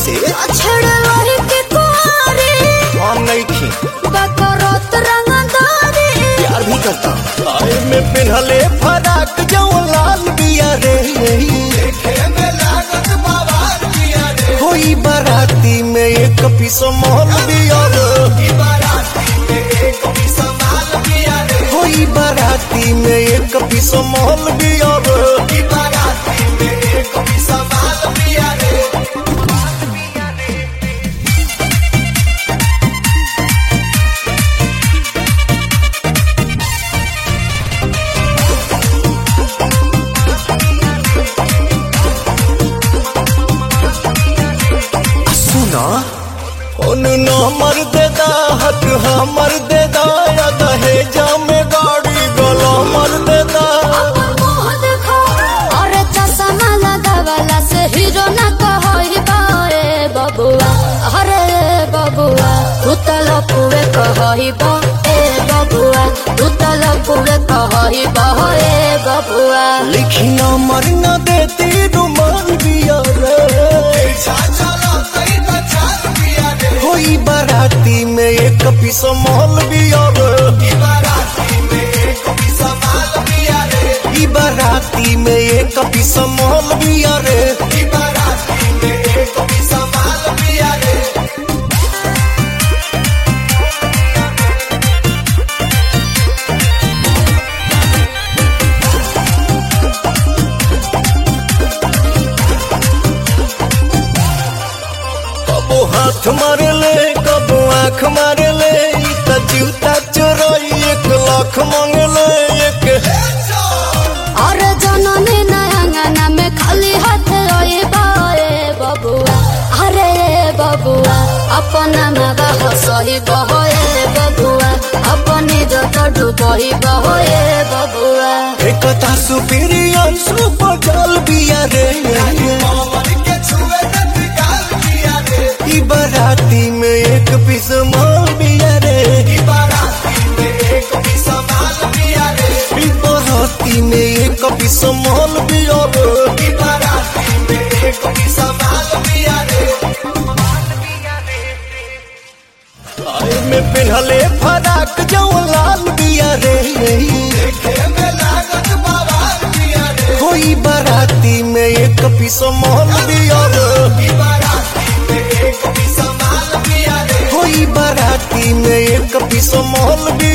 कैसे छेड़े वही के कुआरे हम नहीं खी बकरोत रंगदारी प्यार भी करता आए में पिन्हले फराक जो लाल बिया रे होई बाराती में एक पीस मोहल बिया रे होई बाराती में एक पीस मोहल बिया रे नमर देदा हक हमर देदा या दहेजा में गाड़ी गला मर देदा मुंह देखो अरे चश्मा लगावला से हीरो ना कहई बारे बबुआ अरे बबुआ तू तो लपुए कहई बा ए बबुआ तू तो लपुए कहई बा ए बबुआ लिखी नंबर न देती रुमान बिया रे होई बाराती में एक पीस मोहल बिया रे ई बाराती में एक पीस मोहल बिया रे कबो हाथ मारे ले कबो आँख मारे ले त जूता चोरई 1 लाख मांगे ले एक अरे जननी नयंगना में खाली हाथ रोई बाए बबुआ अरे बबुआ अपना मगा हसही बहोए बबुआ अपनी जत डुबही बहोए बबुआ एकता सुपीरियर सुपर जल बिया रे ई बाराती में एक पीस माल बिया रे ई बाराती में एक पीस माल बिया रे ई बाराती में एक पीस माल बिया रे ई बाराती में एक पीस माल बिया रे आए में पिन्हले फराक जो लाल बिया रे देखे में लागत बाबाल बिया रे होई बाराती में एक पीस माल बिया रे ई बाराती में एक पीस माल बिया रे होई बाराती में एक पीस माल